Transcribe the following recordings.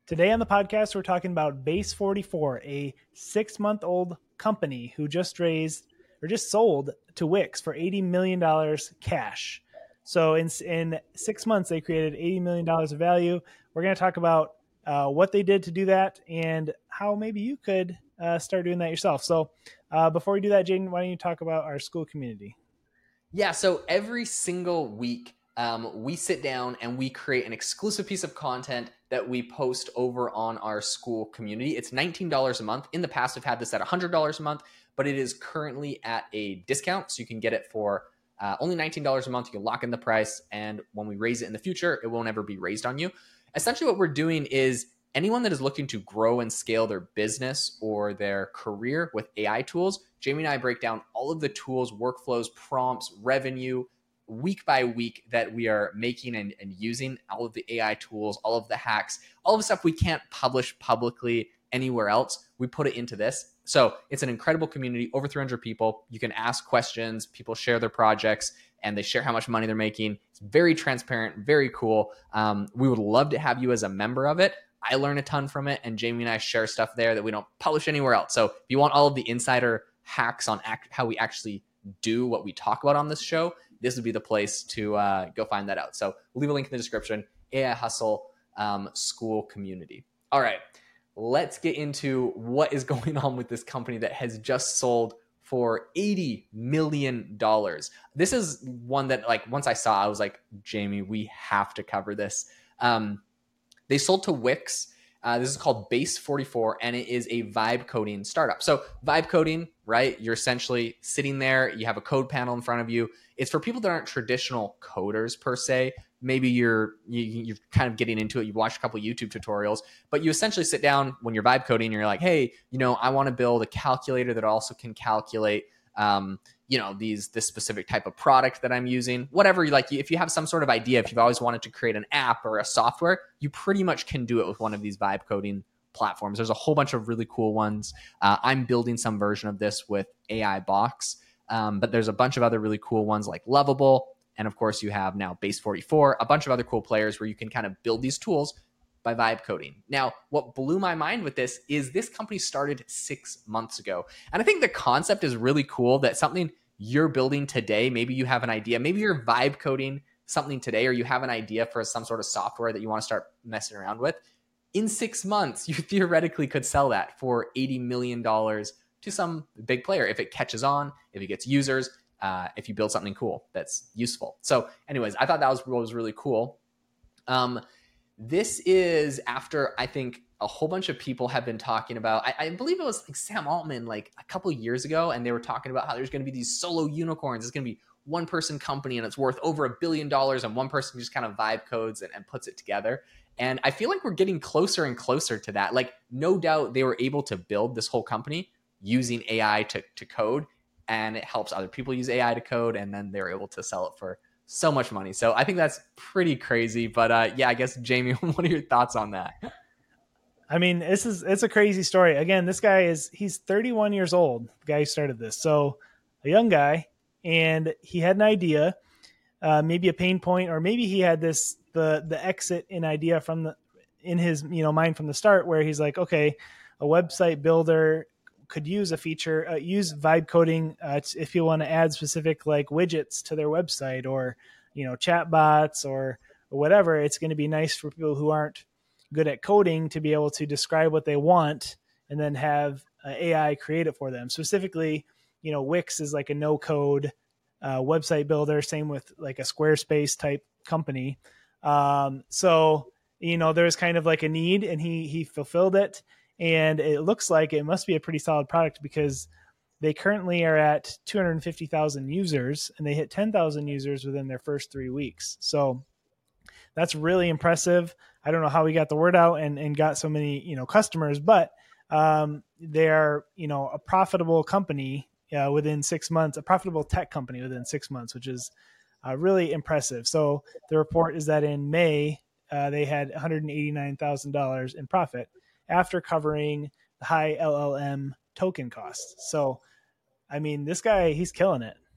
Today on the podcast, we're talking about Base 44, a 6-month-old company who just sold to Wix for $80 million cash. So in 6 months, they created $80 million of value. We're going to talk about what they did to do that and how maybe you could start doing that yourself. So before we do that, Jaden, why don't you talk about our school community? Yeah, so every single week, we sit down and we create an exclusive piece of content that we post over on our school community. It's $19 a month. In the past, I've had this at $100 a month, but it is currently at a discount. So you can get it for only $19 a month. You can lock in the price. And when we raise it in the future, it won't ever be raised on you. Essentially, what we're doing is anyone that is looking to grow and scale their business or their career with AI tools, Jamie and I break down all of the tools, workflows, prompts, revenue, week by week that we are making and using, all of the AI tools, all of the hacks, all of the stuff we can't publish publicly anywhere else. We put it into this. So it's an incredible community, over 300 people. You can ask questions, people share their projects, and they share how much money they're making. It's very transparent, very cool. We would love to have you as a member of it. I learn a ton from it, and Jamie and I share stuff there that we don't publish anywhere else. So if you want all of the insider hacks on how we actually do what we talk about on this show, this would be the place to go find that out. So we'll leave a link in the description, AI Hustle school community. All right, let's get into what is going on with this company that has just sold for $80 million. This is one that, like, once I saw, I was like, Jamie, we have to cover this. They sold to Wix. This is called Base 44, and it is a vibe coding startup. So vibe coding, right? You're essentially sitting there. You have a code panel in front of you. It's for people that aren't traditional coders per se. Maybe you're kind of getting into it. You've watched a couple of YouTube tutorials, but you essentially sit down when you're vibe coding and you're like, hey, I want to build a calculator that also can calculate this specific type of product that I'm using, whatever. Like, if you have some sort of idea, if you've always wanted to create an app or a software, you pretty much can do it with one of these vibe coding platforms. There's a whole bunch of really cool ones. I'm building some version of this with AI Box, but there's a bunch of other really cool ones like Lovable. And of course, you have now Base 44, a bunch of other cool players where you can kind of build these tools by vibe coding. Now, what blew my mind with this is this company started 6 months ago. And I think the concept is really cool, that something you're building today, maybe you have an idea, maybe you're vibe coding something today, or you have an idea for some sort of software that you want to start messing around with. In 6 months, you theoretically could sell that for $80 million to some big player if it catches on, if it gets users, if you build something cool that's useful. So anyways, I thought that was really cool. This is after, I think, a whole bunch of people have been talking about, I believe it was like Sam Altman like a couple of years ago, and they were talking about how there's going to be these solo unicorns. It's going to be one person company and it's worth over $1 billion, and one person just kind of vibe codes and puts it together. And I feel like we're getting closer and closer to that. Like, no doubt they were able to build this whole company using AI to code, and it helps other people use AI to code, and then they're able to sell it for so much money. So I think that's pretty crazy. But yeah, I guess, Jamie, what are your thoughts on that? I mean, it's a crazy story. Again, this guy he's 31 years old, the guy who started this. So a young guy, and he had an idea, maybe a pain point, or maybe he had the exit in idea in his mind from the start, where he's like, okay, a website builder could use a feature, use vibe coding if you want to add specific like widgets to their website, or chat bots or whatever. It's going to be nice for people who aren't good at coding to be able to describe what they want and then have AI create it for them. Specifically, Wix is like a no code website builder. Same with like a Squarespace type company. So there's kind of like a need, and he fulfilled it. And it looks like it must be a pretty solid product, because they currently are at 250,000 users, and they hit 10,000 users within their first 3 weeks. So that's really impressive. I don't know how we got the word out and got so many, customers, but they're, a profitable company within 6 months, a profitable tech company within 6 months, which is really impressive. So the report is that in May, they had $189,000 in profit after covering the high LLM token costs. So, I mean, this guy, he's killing it.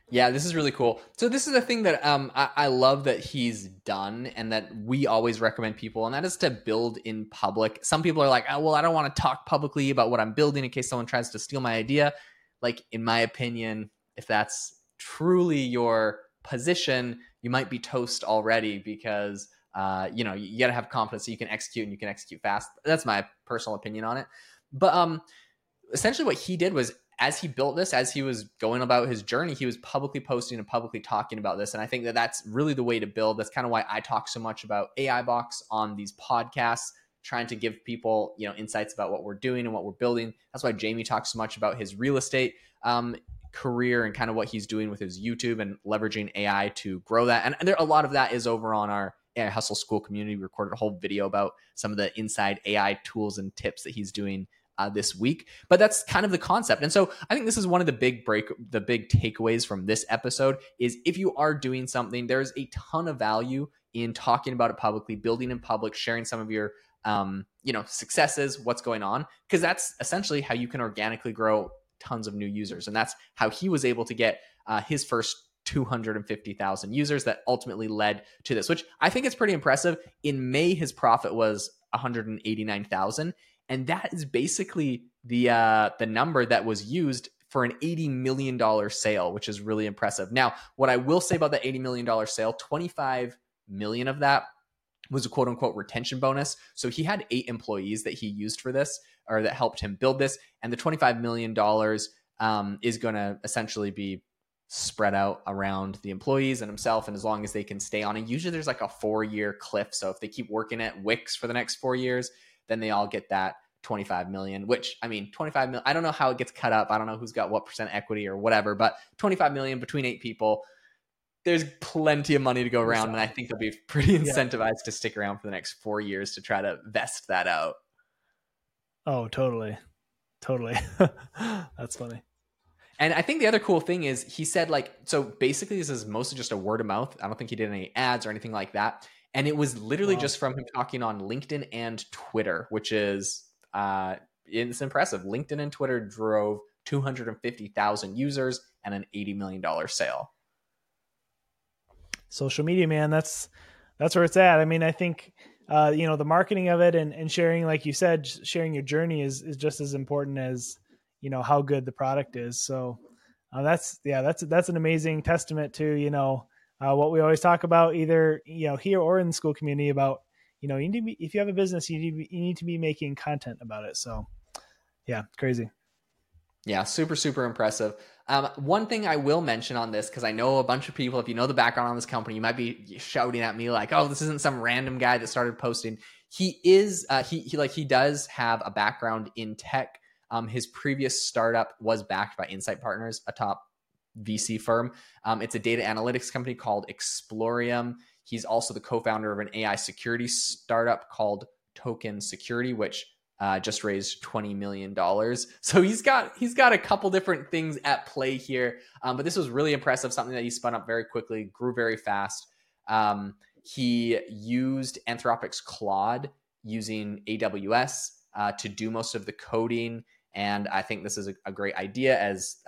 Yeah, this is really cool. So this is a thing that I love that he's done and that we always recommend people, and that is to build in public. Some people are like, oh, well, I don't want to talk publicly about what I'm building in case someone tries to steal my idea. Like, in my opinion, if that's truly your position, you might be toast already because, you got to have confidence so you can execute and you can execute fast. That's my personal opinion on it. But essentially what he did was, as he built this, as he was going about his journey, he was publicly posting and publicly talking about this. And I think that that's really the way to build. That's kind of why I talk so much about AI Box on these podcasts, trying to give people, insights about what we're doing and what we're building. That's why Jamie talks so much about his real estate career and kind of what he's doing with his YouTube and leveraging AI to grow that. And a lot of that is over on our AI Hustle School community. We recorded a whole video about some of the inside AI tools and tips that he's doing this week, but that's kind of the concept. And so I think this is one of the big takeaways from this episode is, if you are doing something, there's a ton of value in talking about it publicly, building in public, sharing some of your, successes, what's going on, because that's essentially how you can organically grow tons of new users. And that's how he was able to get his first 250,000 users that ultimately led to this, which I think is pretty impressive. In May, his profit was 189,000. And that is basically the number that was used for an $80 million sale, which is really impressive. Now, what I will say about the $80 million sale, 25 million of that was a quote unquote retention bonus. So he had 8 employees that he used for this, or that helped him build this. And the $25 million is going to essentially be spread out around the employees and himself. And as long as they can stay on, and usually there's like a 4-year cliff. So if they keep working at Wix for the next 4 years, then they all get that 25 million, which, I mean, 25 million, I don't know how it gets cut up. I don't know who's got what % equity or whatever, but 25 million between 8 people, there's plenty of money to go around. And I think they'll be pretty incentivized to stick around for the next 4 years to try to vest that out. Oh, totally. That's funny. And I think the other cool thing is he said, so basically this is mostly just a word of mouth. I don't think he did any ads or anything like that. And it was literally just from him talking on LinkedIn and Twitter, which is, it's impressive. LinkedIn and Twitter drove 250,000 users and an $80 million sale. Social media, man, that's where it's at. I mean, I think, the marketing of it and sharing, like you said, sharing your journey is just as important as, how good the product is. So that's an amazing testament to, what we always talk about, either, here or in the school community, about, you need to be, if you have a business, you need to be making content about it. So yeah, crazy. Yeah. Super, super impressive. One thing I will mention on this, because I know a bunch of people, if you know the background on this company, you might be shouting at me like, oh, this isn't some random guy that started posting. He is, he does have a background in tech. His previous startup was backed by Insight Partners, a top VC firm. It's a data analytics company called Explorium. He's also the co-founder of an AI security startup called Token Security, which just raised $20 million. So he's got a couple different things at play here. But this was really impressive, something that he spun up very quickly, grew very fast. He used Anthropic's Claude using AWS to do most of the coding. And I think this is a great idea, as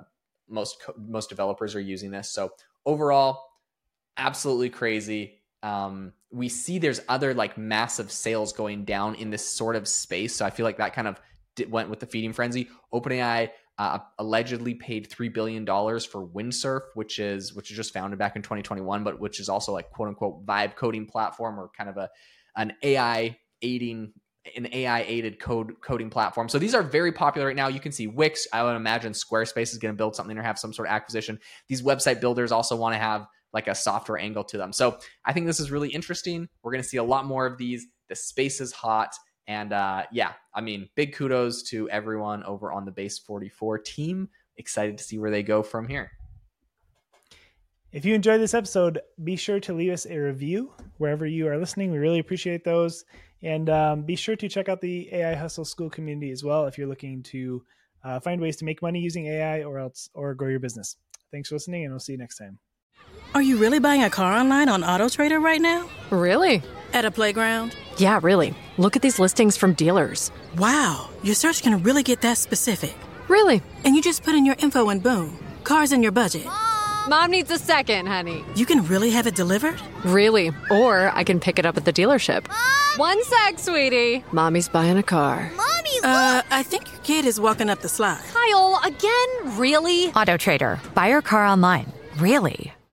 most developers are using this. So overall, absolutely crazy. We see there's other massive sales going down in this sort of space. So I feel like that kind of went with the feeding frenzy. OpenAI allegedly paid $3 billion for Windsurf, which is just founded back in 2021, but which is also quote unquote vibe coding platform, or kind of an AI aided coding platform. So these are very popular right now. You can see Wix. I would imagine Squarespace is going to build something or have some sort of acquisition. These website builders also want to have a software angle to them. So I think this is really interesting. We're going to see a lot more of these. The space is hot. And big kudos to everyone over on the Base 44 team. Excited to see where they go from here. If you enjoyed this episode, be sure to leave us a review wherever you are listening. We really appreciate those. And be sure to check out the AI Hustle School community as well if you're looking to find ways to make money using AI or grow your business. Thanks for listening, and we'll see you next time. Are you really buying a car online on AutoTrader right now? Really? At a playground? Yeah, really. Look at these listings from dealers. Wow, your search can really get that specific. Really? And you just put in your info and boom, car's in your budget. Mom! Mom needs a second, honey. You can really have it delivered? Really? Or I can pick it up at the dealership. Mom! 1 sec, sweetie. Mommy's buying a car. Mommy, look! I think your kid is walking up the slide. Kyle, again? Really? AutoTrader. Buy your car online. Really?